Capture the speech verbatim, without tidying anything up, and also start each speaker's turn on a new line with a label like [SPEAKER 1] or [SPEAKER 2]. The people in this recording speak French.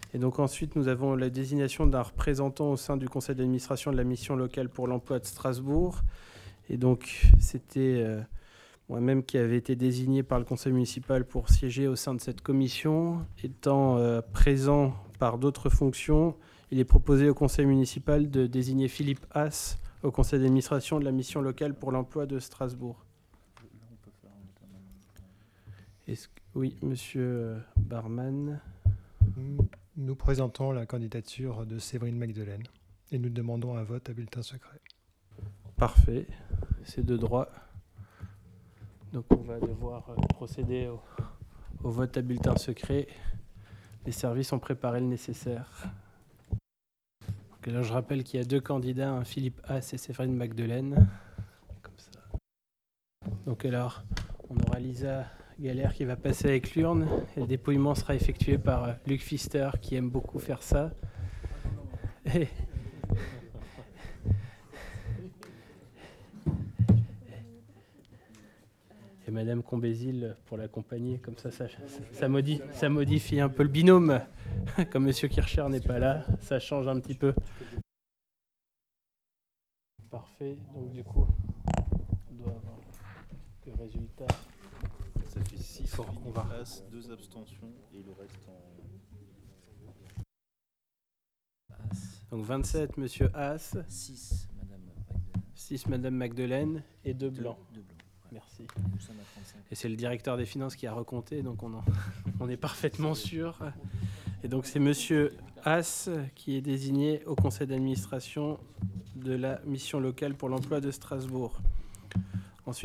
[SPEAKER 1] Et donc ensuite, nous avons la désignation d'un représentant au sein du conseil d'administration de la mission locale pour l'emploi de Strasbourg. Et donc, c'était euh, moi-même qui avait été désigné par le conseil municipal pour siéger au sein de cette commission. Étant euh, présent par d'autres fonctions, il est proposé au conseil municipal de désigner Philippe Haas au conseil d'administration de la mission locale pour l'emploi de Strasbourg. Est-ce que... Oui, monsieur Barman.
[SPEAKER 2] Nous présentons la candidature de Séverine Magdelaine et nous demandons un vote à bulletin secret.
[SPEAKER 1] Parfait, c'est de droit. Donc on va devoir procéder au, au vote à bulletin secret. Les services ont préparé le nécessaire. Donc alors je rappelle qu'il y a deux candidats, un Philippe Haas et Séverine Magdelaine. Comme ça. Donc alors, on aura Lisa Galère qui va passer avec l'urne et le dépouillement sera effectué par Luc Pfister qui aime beaucoup faire ça. Et, et Madame Combézil pour l'accompagner, comme ça ça, ça, modifie, ça modifie un peu le binôme. Comme Monsieur Kircher n'est pas là, ça change un petit peu. Parfait, donc du coup, on doit avoir le résultat.
[SPEAKER 3] Ça fait six
[SPEAKER 1] Fort, on va.
[SPEAKER 3] As, deux abstentions et le reste en...
[SPEAKER 1] As. Donc vingt-sept, Monsieur Haas.
[SPEAKER 4] six, Madame Magdelaine.
[SPEAKER 1] six, Madame Magdelaine. Et deux blancs.
[SPEAKER 4] Deux blancs. Ouais.
[SPEAKER 1] Merci.
[SPEAKER 4] Nous sommes à trente-cinq.
[SPEAKER 1] Et c'est le directeur des finances qui a recompté, donc on, en, on est parfaitement sûr. Et donc c'est Monsieur Haas qui est désigné au conseil d'administration de la mission locale pour l'emploi de Strasbourg.